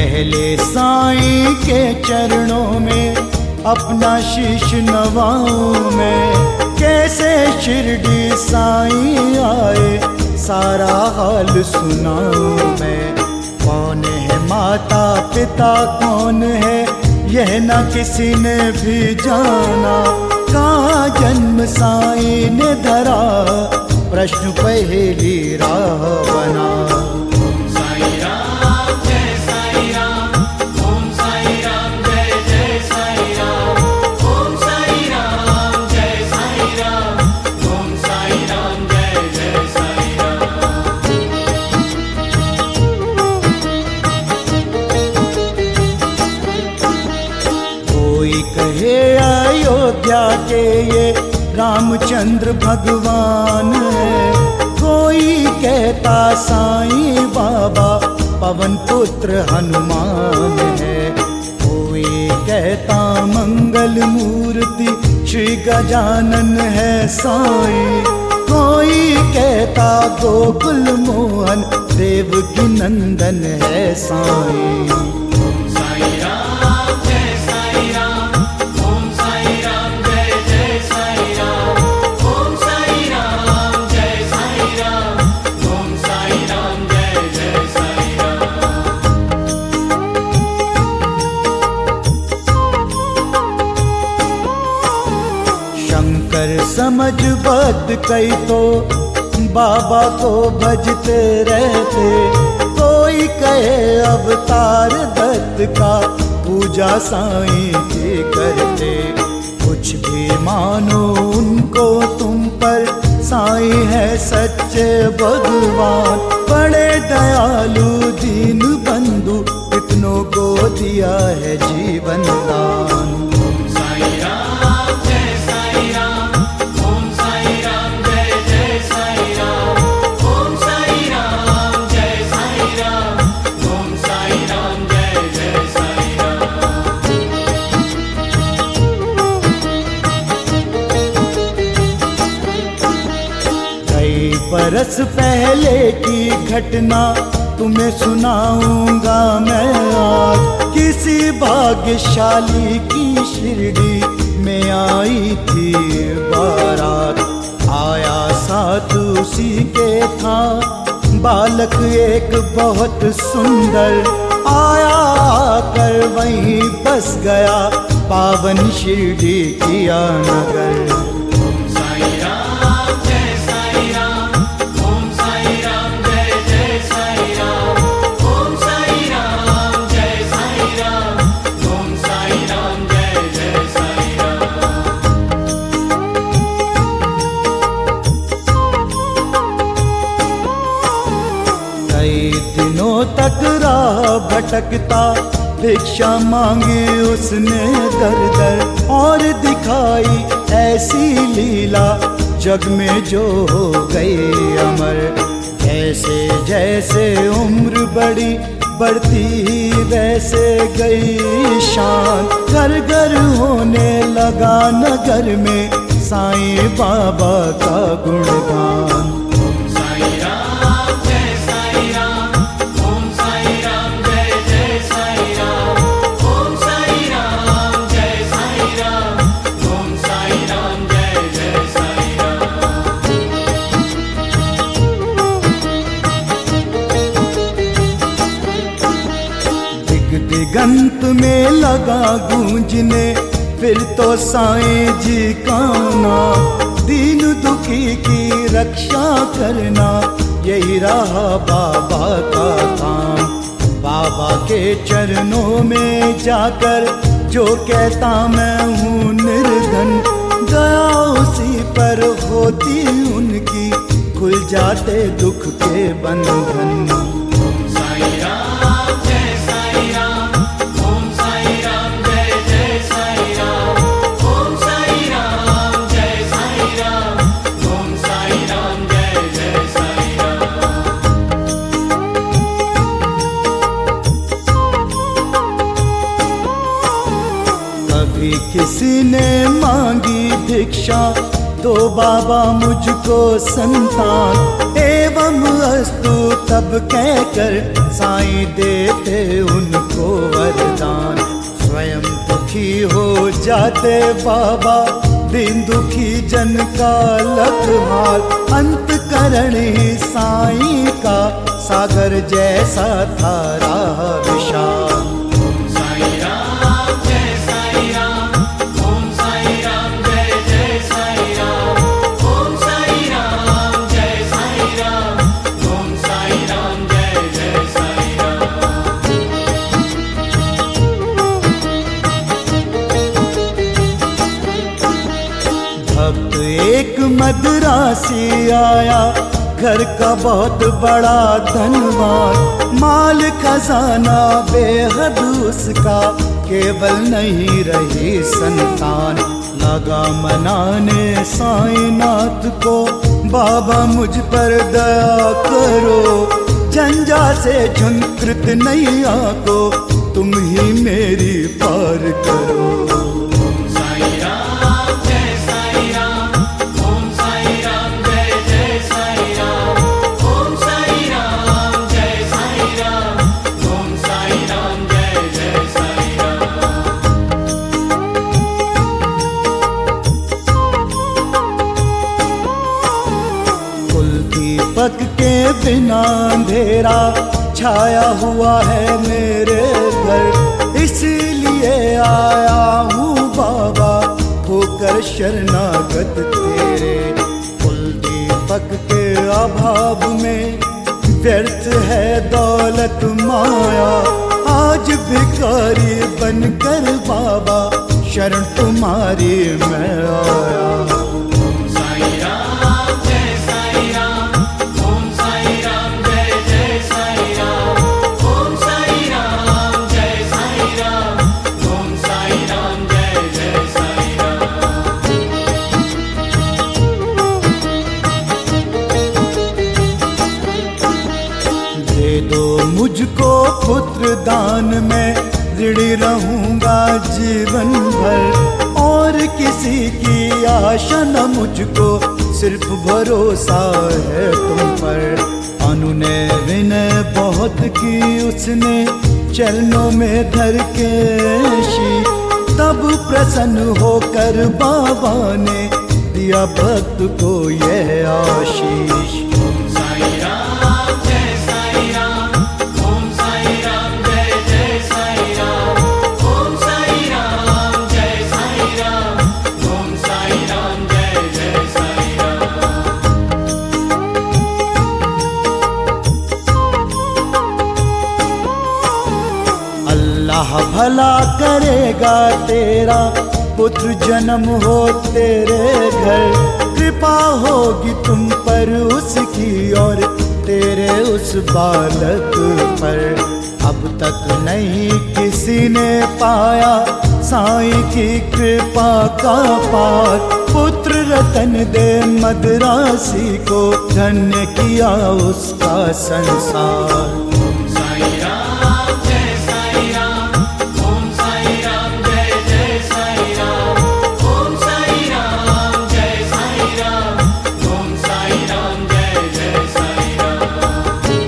पहले साईं के चरणों में अपना शीश नवाऊं मैं। कैसे शिरडी साईं आए सारा हाल सुनाऊं मैं। कौन है माता पिता कौन है यह न किसी ने भी जाना। कहाँ जन्म साईं ने धरा प्रश्न पहेली राह बना। अयोध्या के ये रामचंद्र भगवान है। कोई कहता साईं बाबा पवन पुत्र हनुमान है। कोई कहता मंगल मूर्ति श्री गजानन है साईं। कोई कहता गोकुल मोहन देवकी नंदन है साईं। समझ बद कई तो बाबा को भजते रहते। कोई कहे अवतार दत्त का पूजा साईं की करते। कुछ भी मानो उनको तुम पर साईं है सच्चे भगवान। बड़े दयालु दीन बंधु इतनों को दिया है जीवन दान। बरस पहले की घटना तुम्हें सुनाऊंगा मैं आज। किसी भाग्यशाली की शिरडी में आई थी बारात। आया साथ उसी के था बालक एक बहुत सुंदर। आया कर वहीं बस गया पावन शिरडी किया नगर। तक राह भटकता भिक्षा मांगी उसने दर दर। और दिखाई ऐसी लीला जग में जो हो गई अमर। ऐसे जैसे उम्र बड़ी बढ़ती वैसे गई शान। घर घर होने लगा नगर में साईं बाबा का गुणगान। दिगंत में लगा गूंजने फिर तो साईं जी का नाम। दीन दुखी की रक्षा करना यही रहा बाबा का काम। बाबा के चरणों में जाकर जो कहता मैं हूँ निर्धन। दया उसी पर होती उनकी खुल जाते दुख के बंधन। किसी ने मांगी भिक्षा दो बाबा मुझको संतान, एवं अस्तु तब कहकर साईं देते उनको वरदान। स्वयं दुखी हो जाते बाबा, दीन दुखी जन का लखहाल, अंतकरण ही साईं का सागर जैसा था राह विशाल। ओम साईं राम जय साईं राम, ओम साईं राम जय जय साईं राम, ओम साईं राम जय साईं राम, ओम साईं राम जय जय साईं राम। भक्त एक मद्रासी आया, घर का बहुत बड़ा धनवान, माल खजाना बेहद उसका, केवल नहीं रही संतान। लगा मनाने साईंनाथ को, बाबा मुझ पर दया करो, झंझा से झंकृत नैया को तुम ही मेरी पार करो। ओम साईं राम जय साईं राम, ओम साईं राम जय जय साईं राम, ओम साईं राम जय साईं राम, ओम साईं राम जय जय साईं राम। कुल दीपक के बिना अंधेरा छाया हुआ है मेरे घर, इसलिए आया हूँ बाबा होकर शरणागत तेरे। कुल दीपक के अभाव में व्यर्थ है दौलत माया, आज भिखारी बनकर बाबा शरण तुम्हारी मैं आया। ओम साईं राम जय साईं राम, ओम साईं राम जय जय साईं राम, ओम साईं राम जय साईं राम, ओम साईं राम जय जय साईं राम। दे दो मुझको पुत्र दान में, ऋणी रहूंगा जीवन भर, और किसी की आशा न मुझको, सिर्फ भरोसा है तुम पर। अनुनय विनय बहुत की उसने, चरणों में धर के शीश, तब प्रसन्न होकर बाबा ने दिया भक्त को यह आशीष। ओम साईं राम जय साईं राम, ओम साईं राम जय जय साईं राम, ओम साईं राम जय साईं राम, ओम साईं राम जय जय साईं राम। अल्लाह भला करेगा तेरा, पुत्र जन्म हो तेरे घर, कृपा होगी तुम पर उसकी और तेरे उस बालक पर। अब तक नहीं किसी ने पाया साईं की कृपा का पार, पुत्र रतन दे मद्रासी को, धन्य किया उसका संसार। ओम साईं राम जय साईं राम, ओम साईं राम जय जय साईं राम, ओम साईं राम जय साईं राम, ओम साईं राम जय जय साईं राम।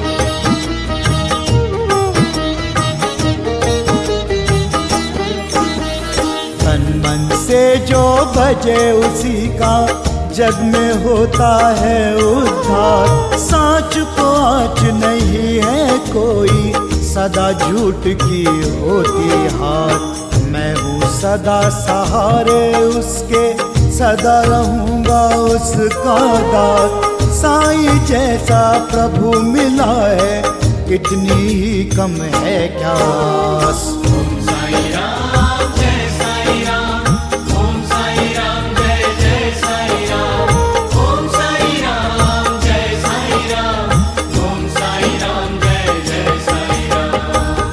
तन मन से जो बजे उसी का, जग में होता है उद्धार। सांच को आँच नहीं है कोई, सदा झूठ की होती हार। मैं हूँ सदा सहारे उसके, सदा रहूँगा उसका दास। साईं जैसा प्रभु मिला है, कितनी ही कम है क्या आस। ओम साईं राम जय साईं राम, ओम साईं राम जय जय साईं राम, ओम साईं राम जय साईं राम, ओम साईं राम जय जय साईं राम।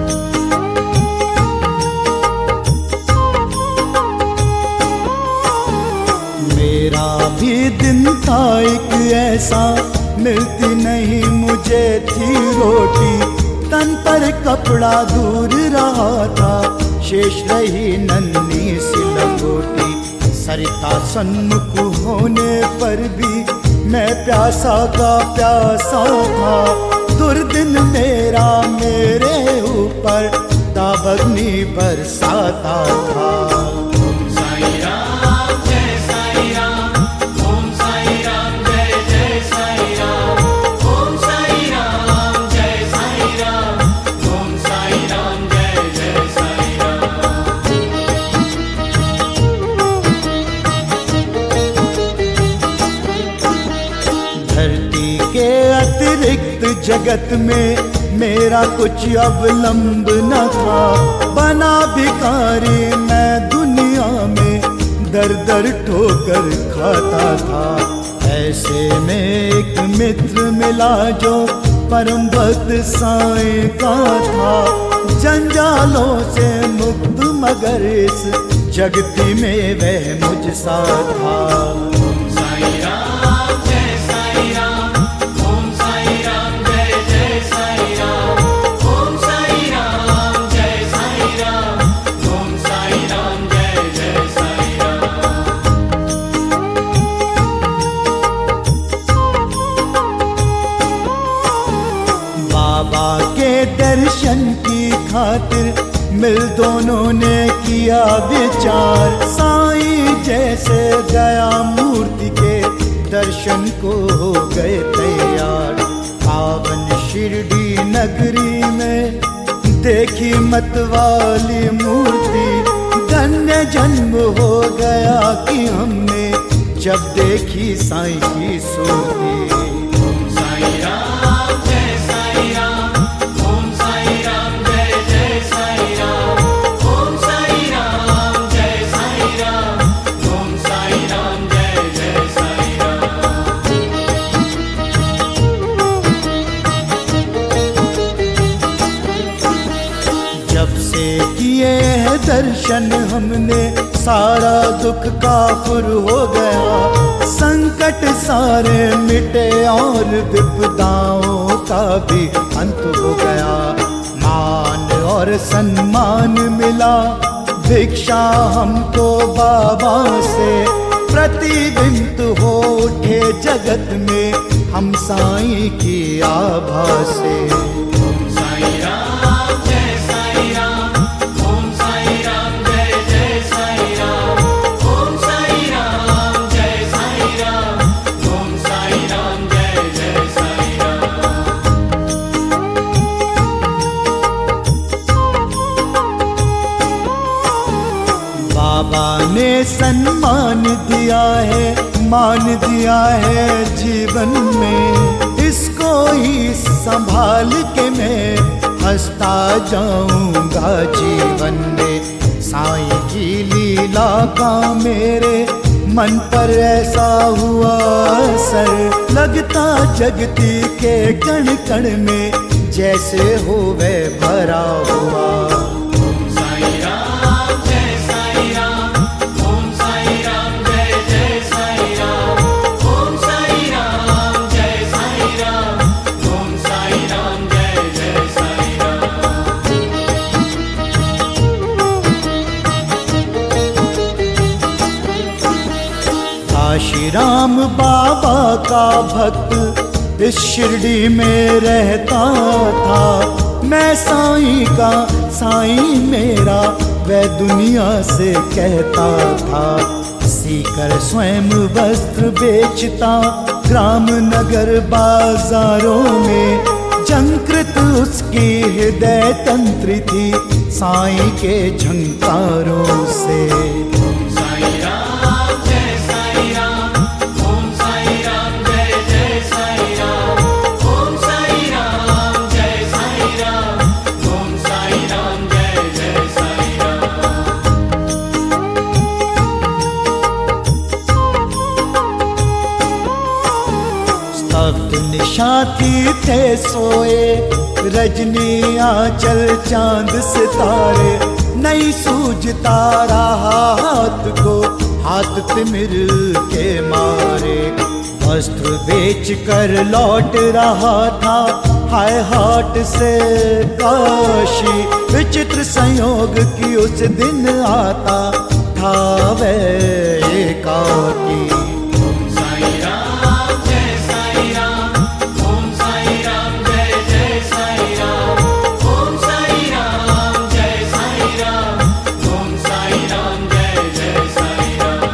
मेरा भी दिन था एक ऐसा, मिलती नहीं मुझे थी रोटी। तन पर कपड़ा दूर रहा था, शेष रही नन्ही सी लंगोटी। सरिता सन्मुख होने पर भी मैं प्यासा का प्यासा था। दुर्दिन मेरा मेरे ऊपर दावग्नि बरसाता था। ओम साई राम जय साई राम, ओम साई राम जय जय साई राम, ओम साई राम जय साई राम, ओम साई राम जय जय साई राम। धरती के अतिरिक्त जगत में मेरा कुछ अवलंब न था। बना भिखारी मैं दुनिया में दर दर ठोकर खाता था। ऐसे में एक मित्र मिला जो परम भक्त साईं का था। जंजालों से मुक्त मगर इस जगती में वह मुझ सा था। ओम साई राम जय साई राम, ओम साई राम जय जय साई राम, ओम साई राम जय साई राम, ओम साई राम जय जय साई राम। बाबा के दर्शन की खातिर मिल दोनों ने किया विचार। साईं जैसे दया मूर्ति के दर्शन को हो गए तैयार। पावन शिरडी नगरी में देखी मतवाली मूर्ति। धन्य जन्म हो गया कि हमने जब देखी साईं की सूरती। ओम साई राम जय साई राम, ओम साई राम जय जय साई राम, ओम साई राम जय साई राम, ओम साई राम जय जय साई राम। जब से किए हैं दर्शन हमने सारा दुख काफुर हो गया। संकट सारे मिटे और विपदाओं का भी अंत हो गया। मान और सम्मान मिला भिक्षा हमको बाबा से। प्रतिबिंब हो उठे जगत में हम साईं की आभा से। ओम साई राम जय साई राम, ओम साई राम जय जय साई राम, ओम साई राम जय साई राम, ओम साई राम जय जय साई राम। बाबा ने सम्मान दिया है, मान दिया है जीवन में। इसको ही संभाल के मैं हंसता जाऊंगा जीवन में। साईं की लीला का मेरे मन पर ऐसा हुआ असर। लगता जगती के कण कण में जैसे हो वह भरा हुआ। ओम साई राम जय साई राम, ओम साई राम जय जय साई राम, ओम साई राम जय साई राम, ओम साई राम जय जय साई राम। काशी राम बाबा का भक्त इस शिरडी में रहता था। मैं साईं का साईं मेरा वह दुनिया से कहता था। सीकर स्वयं वस्त्र बेचता ग्राम नगर बाजारों में। झंकृत उसकी हृदय तंत्र थी साईं के झंकारों से। ओम साई राम जय साई राम, ओम साई राम जय जय साई राम, ओम साई राम जय साई राम, ओम साई राम जय जय साई राम। स्तब्ध निशाती थे सोए रजनी आंचल चांद सितारे। नहीं सूझता रहा हाथ को हाथ तिमिर के मारे। वस्त्र बेच कर लौट रहा था हाय हाट से काशी। विचित्र संयोग की उस दिन आता था वह लगा के। ओम साई राम जय साई राम, ओम साई राम जय जय साई राम, ओम साई राम जय साई राम, ओम साई राम जय जय साई राम।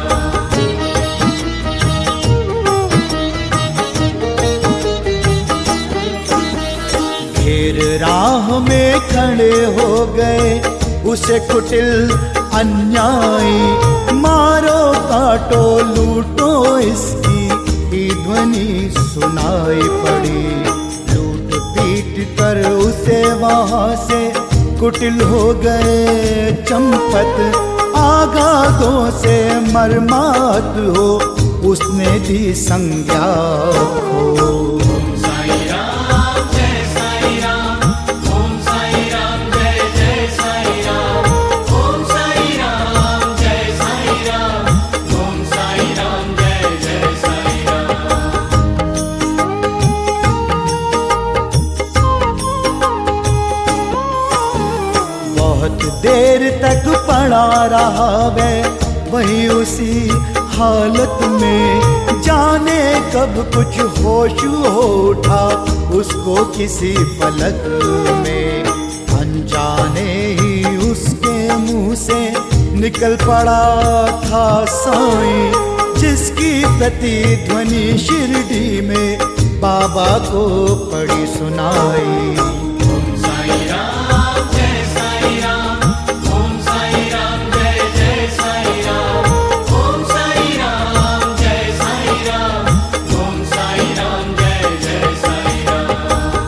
घेर राह में खड़े हो गए उसे कुटिल अन्यायी, मारो काटो लूटो इसकी ही ध्वनि सुनाई पड़ी। लूट पीट कर उसे वहां से कुटिल हो गए चंपत, आघातों से मरमात हो उसने दी संज्ञा खो। ओम साई राम जय साई राम, ओम साई राम जय जय साई राम, ओम साई राम जय साई राम, ओम साई राम जय जय साई राम। बहुत देर तक पड़ा रहा वे वही उसी हालत में, जाने कब कुछ होश उठा उसको किसी पलक में। अनजाने ही उसके मुंह से निकल पड़ा था साईं, जिसकी प्रतिध्वनि शिरडी में बाबा को पड़ी सुनाई। ओम साई राम जय साई राम, ओम साई राम जय जय साई राम, ओम साई राम जय साई राम, ओम साई राम जय जय साई राम।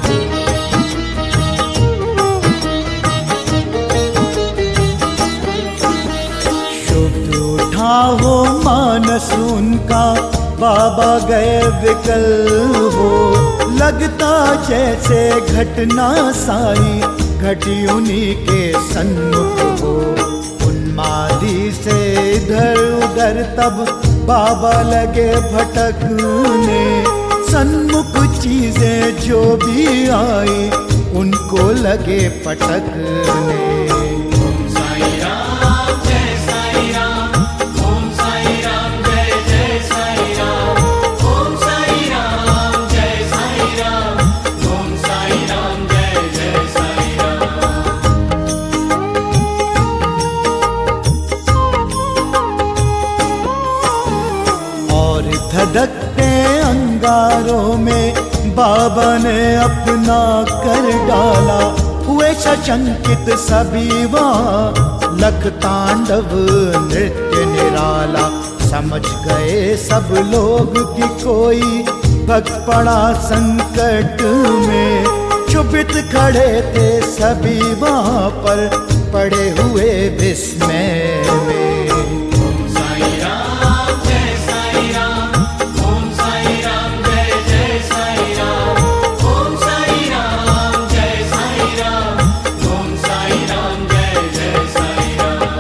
शुद्ध उठा हो मानस उनका, बाबा गए विकल हो। लगता जैसे घटना सारी घटी उन्हीं के सन्मुख हो। उन्मादी से इधर उधर तब बाबा लगे भटकने, सन्मुख चीजें जो भी आई उनको लगे पटकने। ओम साई राम जय साई राम, ओम साई राम जय जय साई राम, ओम साई राम जय साई राम, ओम साई राम जय जय साई राम। और धधकते अंगारों में बाबा ने अपना कर डाला, हुए सशंकित सभी वहाँ लख तांडव नृत्य निराला। समझ गए सब लोग कि कोई भक्त पड़ा संकट में, चुपित खड़े थे सभी वहाँ पर पड़े हुए विस्मय में। ओम साई राम जय साई राम, ओम साई राम जय जय साई राम, ओम साई राम जय साई राम, ओम साई राम जय जय साई राम।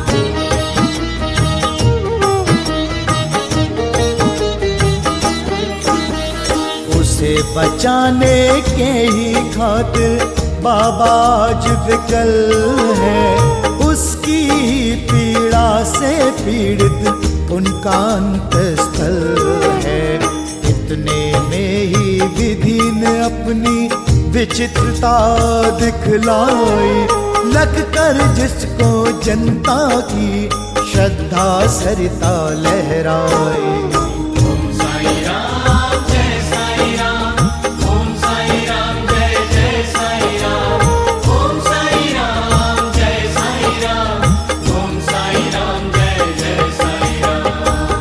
उसे बचाने के ही खातिर बाबा आज विकल है, उसकी पीड़ा से पीड़ित उनका अंतस्थल है। इतने में ही विधि ने अपनी विचित्रता दिखलाई, लग कर जिसको जनता की श्रद्धा सरिता लहराई। ओम साई राम जय साई राम, ओम साई राम जय जय साई राम, ओम साई राम जय साई राम, ओम साई राम जय जय साई राम।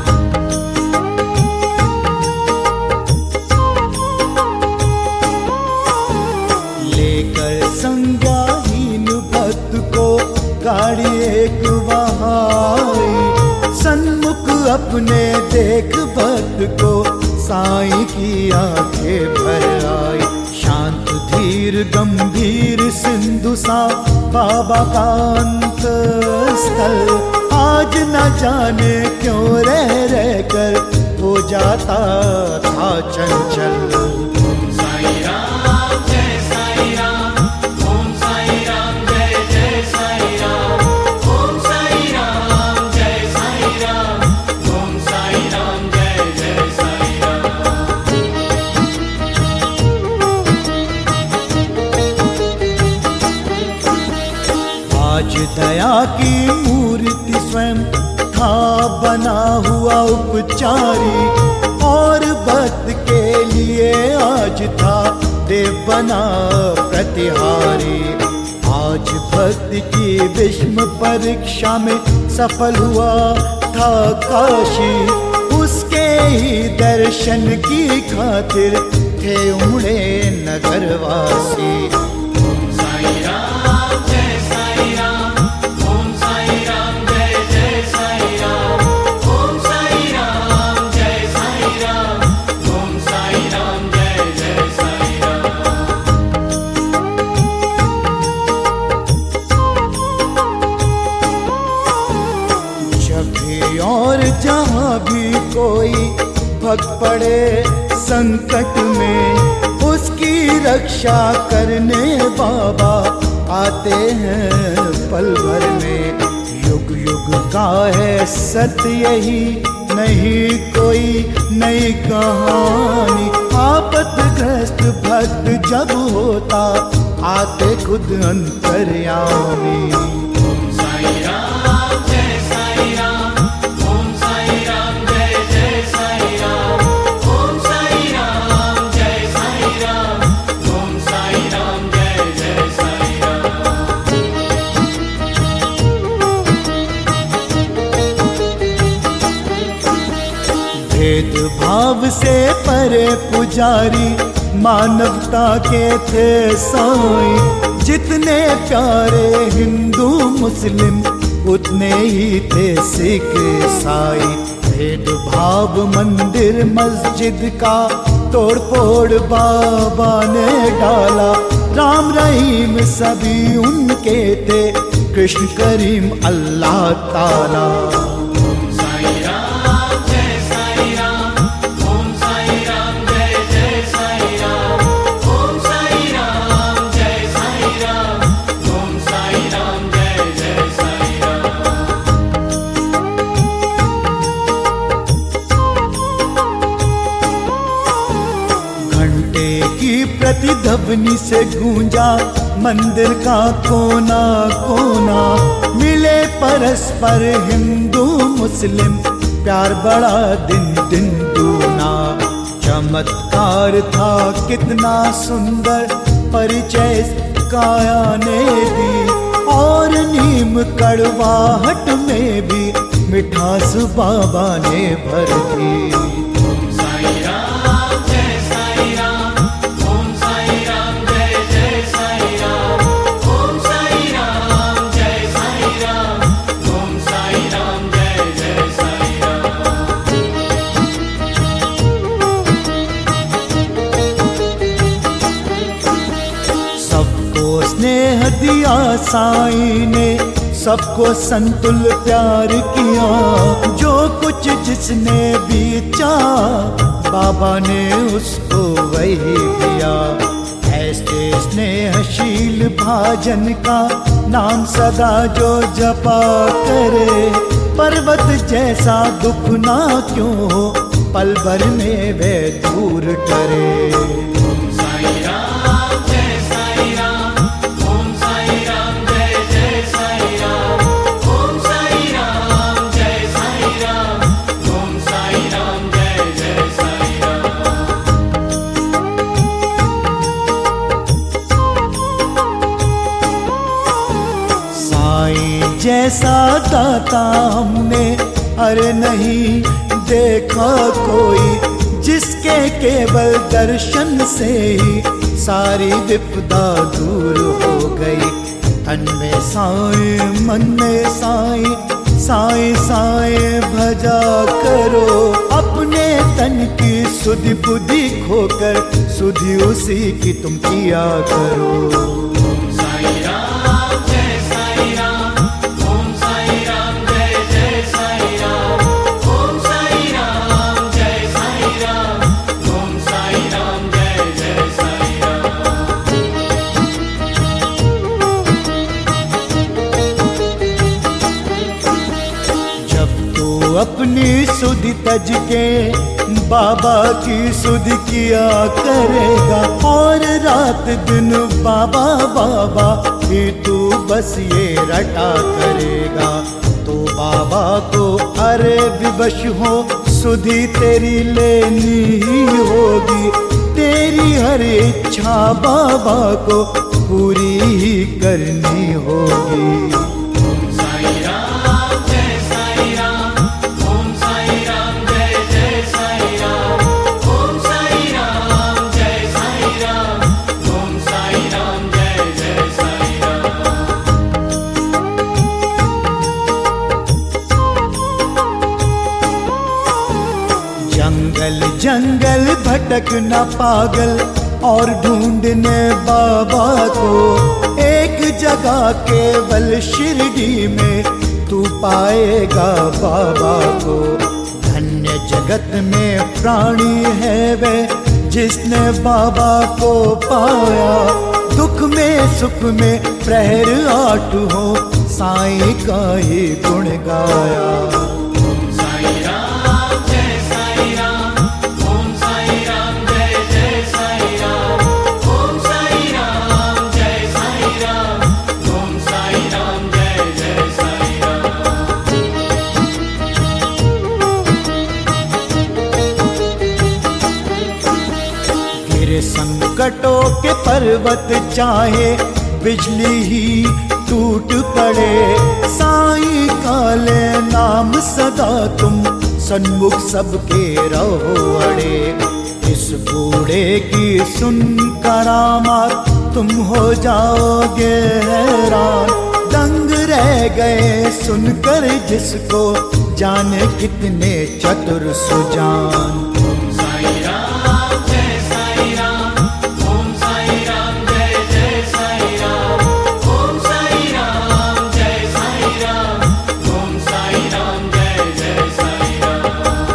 लेकर संज्ञाहीन भक्त को गाड़ी एक वहाई, सन्मुख अपने देख भक्त को साईं की आंखें भर आई। शांत धीर गंभीर सिंधु सा बाबा का अंतस्थल, आज न जाने क्यों रह कर हो जाता था चंचल। ओम साई राम जय साई राम, ओम साई राम जय जय साई राम, ओम साई राम जय साई राम, ओम आज दया की मूर्ति स्वयं था बना हुआ उपचारी, और भक्त के लिए आज था देव बना प्रतिहारी। आज भक्त की विषम परीक्षा में सफल हुआ था काशी, उसके ही दर्शन की खातिर थे उमड़े नगरवासी। ओम साई राम जय साई राम, ओम साई राम जय जय साई राम, ओम साई राम जय साई राम, ओम साई राम जय जय साई राम। जब भी और जहाँ भी कोई भक्त पड़े संकट में, उसकी रक्षा करने बाबा आते हैं पल भर में। युग युग का है सत्य यही, नहीं कोई नई कहानी। आपतग्रस्त भक्त जब होता आते खुद अंतर्यामी। ओम साई राम जय साई राम, ओम साई राम जय जय साई राम, ओम साई राम जय साई राम, ओम साई राम जय जय साई राम। भेदभाव से परे पुजारी मानवता के थे साईं। जितने प्यारे हिंदू मुस्लिम उतने ही थे सिख ईसाई। भेदभाव मंदिर मस्जिद का तोड़ फोड़ बाबा ने डाला। राम रहीम सभी उनके थे, कृष्ण करीम अल्लाह ताला। ओम साई राम जय साई राम, ओम साई राम जय जय साई राम, ओम साई राम जय साई राम, ओम साई राम जय जय साई राम। घंटे की प्रतिध्वनि से गूंजा मंदिर का कोना कोना। मिले परस्पर हिंदू मुस्लिम, प्यार बड़ा दिन दिन दूना। चमत्कार था कितना सुंदर, परिचय काया ने दी। और नीम कड़वाहट में भी मिठास बाबा ने भर दी। ओम साई राम जय साई राम, ओम साई राम जय जय साई राम, ओम साई राम जय साई राम, ओम साई राम जय जय साई राम। सबको स्नेह दिया साईं ने, सबको संतुल प्यार किया। जो कुछ जिसने भी चाहा बाबा ने उसको वही दिया। ऐसे स्नेहशील भाजन का नाम सदा जो जपा करे। पर्वत जैसा दुख ना क्यों हो, पल भर में वे दूर करे। ओम साई राम जय साई राम, ओम साई राम जय जय साई राम, ओम साई राम जय साई राम, ओम साई राम जय जय साई राम। साईं जैसा दाता हमने अरे नहीं देखा कोई, जिसके केवल दर्शन से ही सारी विपदा दूर हो गई। तन में साईं मन में साईं, साईं साईं भजा करो। अपने तन की सुधि बुद्धि खोकर सुधि उसी की तुम किया करो। ओम साई राम जय साई राम, ओम साई राम जय जय साई राम, ओम साई राम जय साई राम, ओम साई राम जय जय साई राम। जब तू अपनी सुधि तज के बाबा की सुध किया करेगा, और रात दिन बाबा बाबा ही तू बस ये रटा करेगा। तो बाबा को अरे विवश हो, सुधि तेरी लेनी ही होगी, तेरी हर इच्छा बाबा को पूरी ही करनी होगी। ओम साई राम जय साई राम, ओम साई राम जय जय साई राम, ओम साई राम जय साई राम, ओम साई राम जय जय साई राम। जंगल जंगल भटकना पागल और ढूंढने बाबा को, एक जगह केवल शिरडी में तू पाएगा बाबा को। धन्य जगत में प्राणी है वे जिसने बाबा को पाया, दुख में सुख में प्रहर आठ हो, साईं का ही गुण गाया। ओम साई राम जय साई राम, ओम साई राम जय जय साई राम, ओम साई राम जय साई राम, ओम साई राम जय जय साई राम। गिर संकटों के पर्वत चाहे बिजली ही टूट पड़े, साईं काले नाम सदा तुम सन्मुख सबके रहो अड़े। इस बूढ़े की सुन करामात तुम हो जाओगे हैरान, दंग रह गए सुनकर जिसको, जाने कितने चतुर सुजान। ओम साई राम जय साई राम, ओम साई राम जय जय साई राम, ओम साई राम जय साई राम, ओम साई राम जय जय साई राम।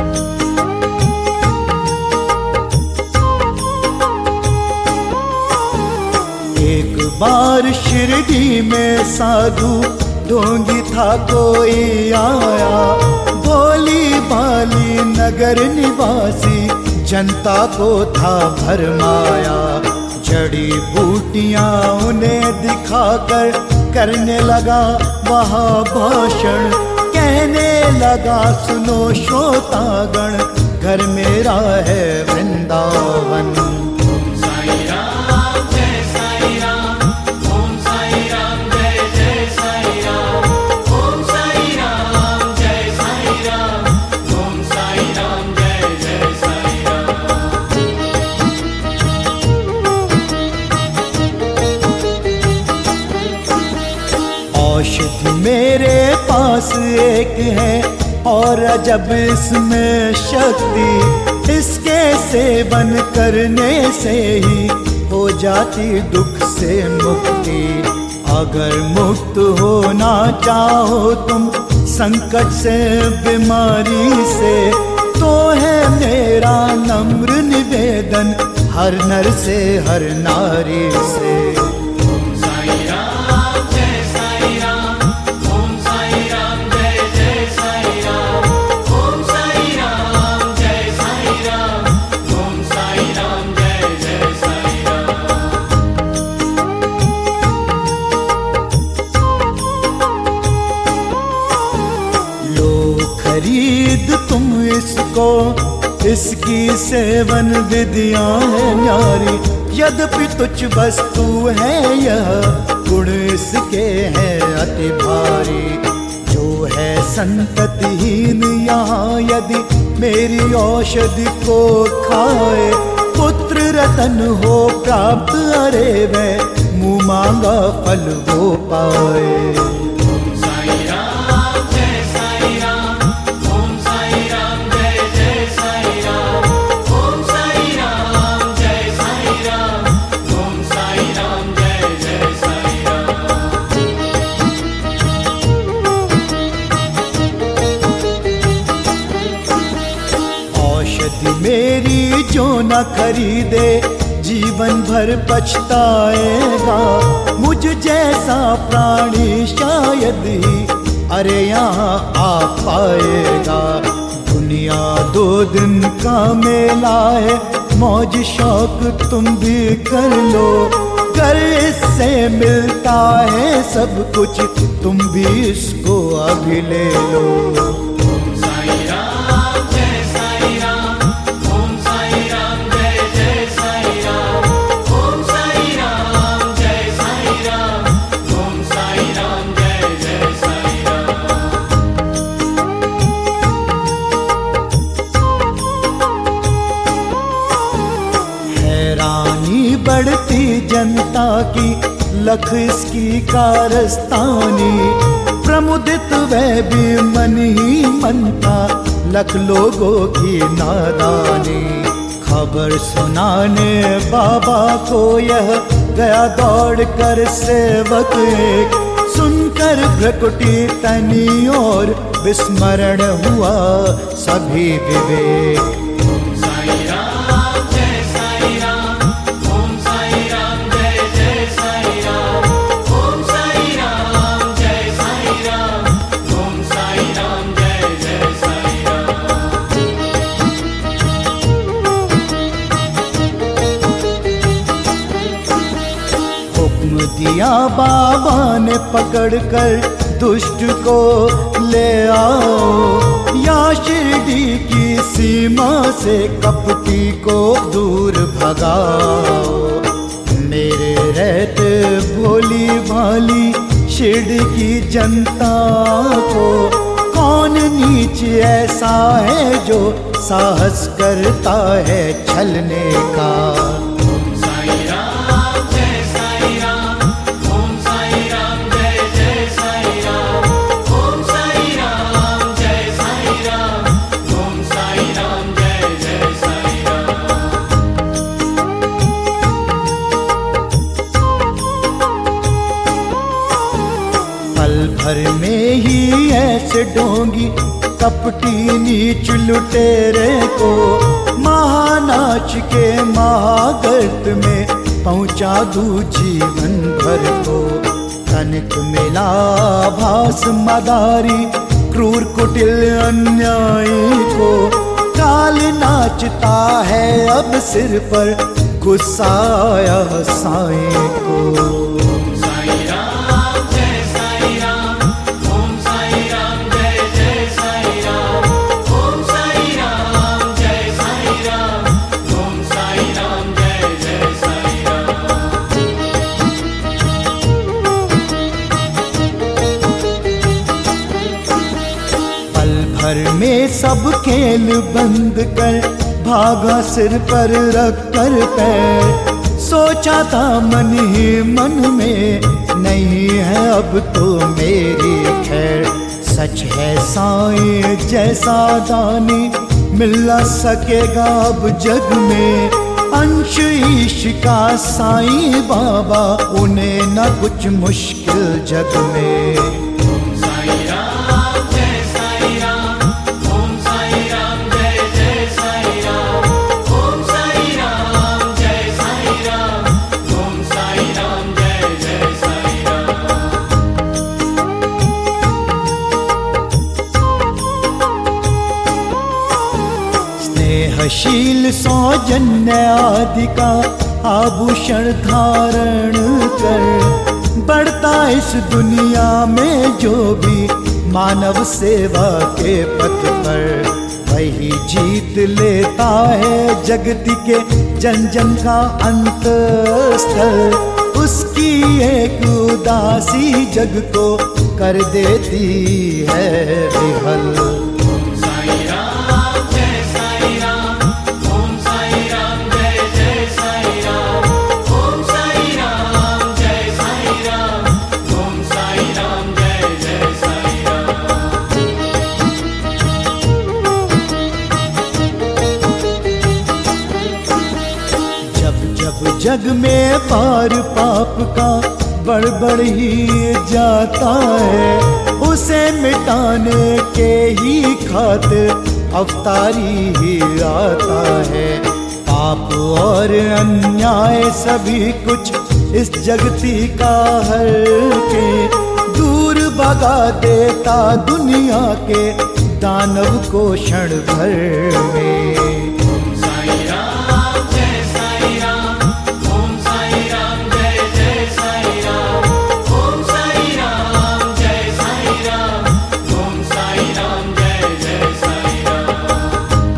एक बार शिरडी में साधु ढोंगी था कोई आया, भोली भाली नगर निवासी जनता को था भरमाया। जड़ी बूटियां उन्हें दिखाकर करने लगा वहाँ भाषण, कहने लगा सुनो श्रोतागण, घर मेरा है वृंदावन। ओम साई राम जय साई राम, ओम साई राम जय जय साई राम, ओम साई राम जय साई राम, ओम साई राम जय जय साई राम। औषधि मेरे पास एक है और अजब इसमें शक्ति, इसके सेवन करने से ही हो जाती दुख से मुक्ति। अगर मुक्त होना चाहो तुम संकट से बीमारी से, तो है मेरा नम्र निवेदन हर नर से हर नारी से। ओम साई राम जय साई राम, ओम साई राम जय जय साई राम, ओम साई राम जय साई राम, ओम साई राम जय जय साई राम। लो खरीद तुम इसको, इसकी सेवन विधियां है न्यारी, यद्यपि तुच्छ वस्तु है यह, गुण इसके हैं अति भारी। जो है संततिहीन यहाँ यदि मेरी औषधि को खाए, पुत्र रतन हो प्राप्त, अरे वह मुँह मांगा फल वो पाए। ओम साई राम जय साई राम, ओम साई राम जय जय साई राम, ओम साई राम जय साई राम, ओम साई राम जय जय साई राम। औषधि मेरी जो न खरीदे जीवन भर पछताएगा, मुझ जैसा प्राणी शायद ही अरे यहाँ आ पाएगा। दुनिया 2 दिन का मेला है, मौज शौक तुम भी कर लो। कर इससे मिलता है सब कुछ, तुम भी इसको अभी ले लो। ओम साई राम जय साई राम, ओम साई राम जय जय साई राम, ओम साई राम जय साई राम, ओम साई राम जय जय साई राम। हैरानी बढ़ती जनता की, लख इसकी कारस्तानी। प्रमुदित वह भी मन ही मन था, लख लोगों की नादानी। खबर सुनाने बाबा को यह गया दौड़ कर सेवक एक, सुनकर भ्रकुटी तनी और विस्मरण हुआ सभी विवेक। ओम साई राम जय साई राम, ओम साई राम जय जय साई राम, ओम साई राम जय साई राम, ओम साई राम जय जय साई राम। हुक्म दिया बाबा ने पकड़कर दुष्ट को ले आओ, या शिरडी की सीमा से कपटी को दूर भगाओ। मेरे रहते भोली भाली शिरडी की जनता को, कौन नीच ऐसा है जो साहस करता है छलने का। ओम साई राम जय साई राम, ओम साई राम जय जय साई राम, ओम साई राम जय साई राम, ओम साई राम जय जय साई राम। पल भर में ही ऐसे ढोंगी कपटी नीच लुटेरे को, महानाच के महागर्त में पहुंचा दूं जीवन भर को। तनिक मिला भास मदारी क्रूर कुटिल अन्यायी को, काल नाचता है अब सिर पर गुस्सा आया साईं को। ओम साई राम जय साई राम, ओम साई राम जय जय साई राम, ओम साई राम जय साई राम, ओम साई राम जय जय साई राम। पल भर में सब खेल बंद कर भागा सिर पर रख कर पैर, सोचा था मन ही मन में नहीं है अब तो मेरी खैर। सच है साईं जैसा दानी मिल न सकेगा अब जग में, अंश ईश का साईं बाबा उन्हें न कुछ मुश्किल जग में। ओम साई राम जय साई राम, ओम साई राम जय जय साई राम, ओम साई राम जय साई राम, ओम साई राम जय जय साई राम। स्नेहशील सौजन्य आदि का आभूषण धारण कर, बढ़ता इस दुनिया में जो भी मानव सेवा के पथ पर, वही जीत लेता है जगत के जन जन का अंतस्थल। उसकी एक उदासी जग को कर देती है विहल। ओम साई राम जय साई राम, ओम साई राम जय जय साई राम, ओम साई राम जय साई राम, ओम साई राम जय जय साई राम। जब जब जग में पार पाप का बढ़ ही जाता है, उसे मिटाने के ही खातिर अवतारी ही आता है। पाप और अन्याय सभी कुछ इस जगती का हर के दूर भगा देता दुनिया के दानव को क्षण भर में। ओम साई राम जय साई राम, ओम साई राम जय जय साई राम, ओम साई राम जय साई राम, ओम साई राम जय जय साई राम।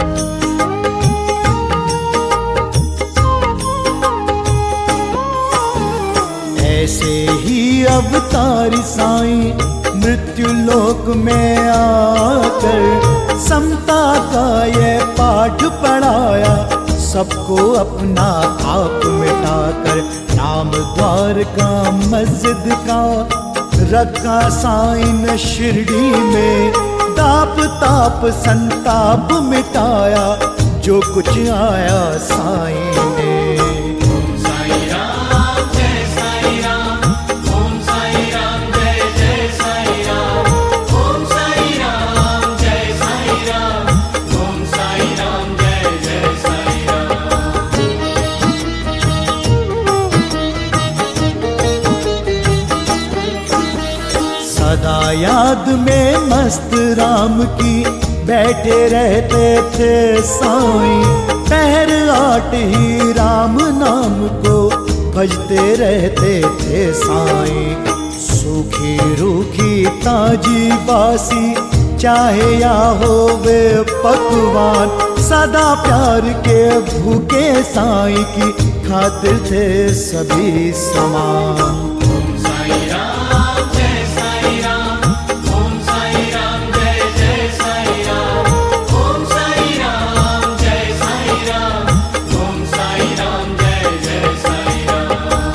ऐसे ही अवतारी साईं मृत्यु लोक में आकर समता का ये पाठ पढ़ाया, सबको अपना आप मिटाकर। नाम द्वार का मस्जिद का रखा साईं ने शिरडी में, ताप ताप संताप मिटाया जो कुछ आया साईं ने। ओम साई राम जय साई राम, ओम साई राम जय जय साई राम, ओम साई राम जय साई राम, ओम साई राम जय जय साई राम। सदा याद में मस्त राम की बैठे रहते थे साईं, पहर 8 ही राम नाम को भजते रहते थे साईं। सूखी रूखी ताजी बासी चाहे या हो वे पकवान, सदा प्यार के भूखे साईं की खातिर थे सभी समान। ओम साई राम जय साई राम, ओम साई राम जय जय साई राम, ओम साई राम जय साई राम, ओम साई राम जय जय साई राम।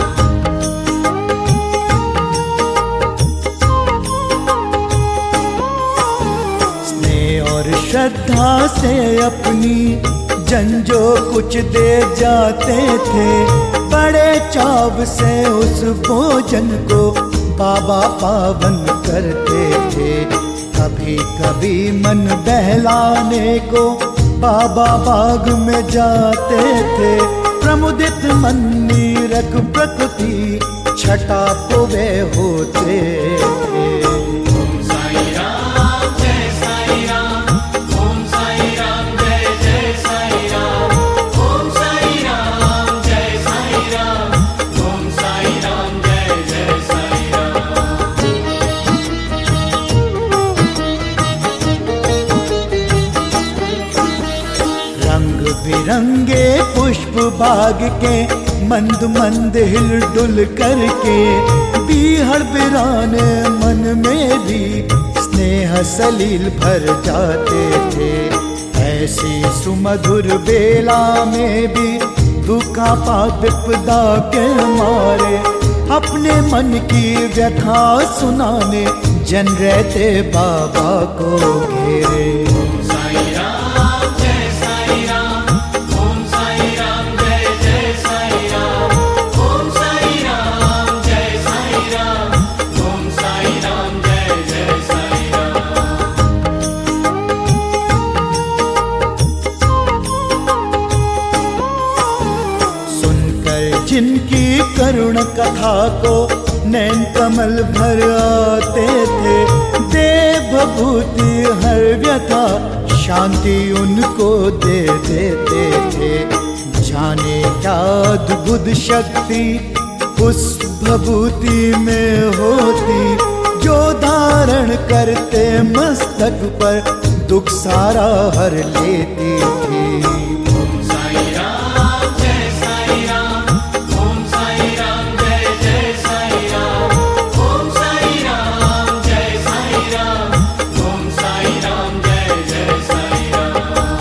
स्नेह और श्रद्धा से अपनी जन जो कुछ दे जाते थे, बड़े चाव से उस भोजन को बाबा पावन करते थे। कभी कभी मन बहलाने को बाबा बाग में जाते थे, प्रमुदित मन नीरख प्रकृति छटा को वे होते थे। ओम साई राम जय साई राम, ओम साई राम जय जय साई राम, ओम साई राम जय साई राम, ओम साई राम जय जय साई राम। रंग बिरंगे पुष्प बाग के मंद मंद हिल डुल करके, बीहड़ बिराने मन में भी स्नेह सलील भर जाते थे। ऐसी सुमधुर बेला में भी दुखापा विपदा के मारे, अपने मन की व्यथा सुनाने जन रहते बाबा को घेरे। ओम साई राम जय साई राम, ओम साई राम जय जय साई राम, ओम साई राम जय साई राम, ओम साई राम जय जय साई राम। सुनकर जिनकी करुण कथा को नैन कमल भर आते थे, देव भूति हर व्यथा शांति उनको दे देते थे। जाने क्या अद्भुत शक्ति उस भभूति में होती, जो धारण करते मस्तक पर दुख सारा हर लेती थी। ओम साई राम जय साई राम, ओम साई राम जय जय साई राम, ओम साई राम जय साई राम, ओम साई राम जय जय साई राम।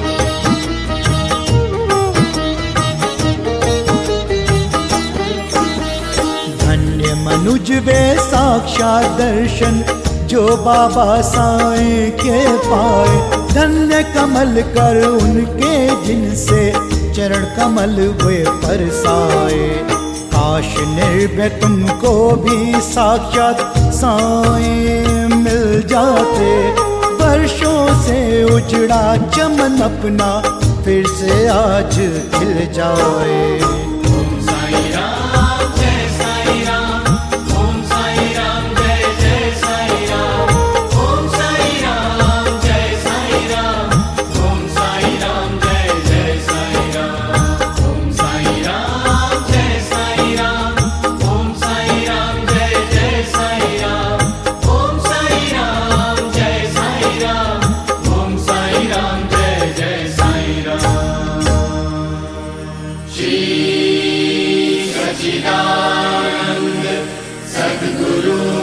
धन्य मनुज वे साक्षात दर्शन जो बाबा साईं के पाए, धन्य कमल कर उनके जिनसे चरण कमल वे परसाए। काश निर्भय तुमको भी साक्षात साईं मिल जाते, वर्षों से उजड़ा चमन अपना फिर से आज खिल जाए। ओम साई राम जय साई राम, ओम साई राम जय जय साई राम, ओम साई राम जय सद्गुरु